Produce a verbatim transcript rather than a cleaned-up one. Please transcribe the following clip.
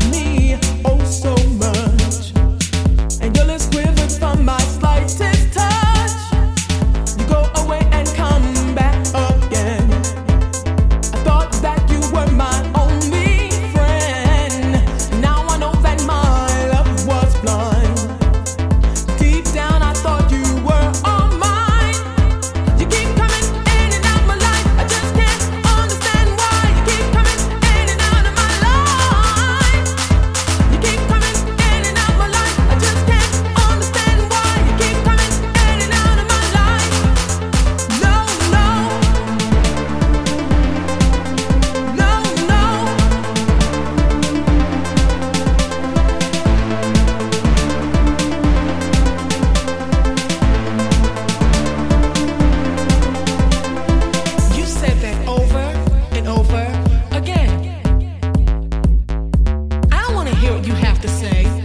me oh so much, and your lips quivered from my slightest touch. You go away and come back again. I thought that you were my only friend. Now I know that my love was blind. Deep down I thought you were all mine. You keep coming in and out my life. I just can't understand why. You keep coming in and out of my life. You keep coming in and out my life. I just can't understand why. You keep coming in and out of my life. No, no. No, no. You said that over and over again. I don't want to hear what you have to say.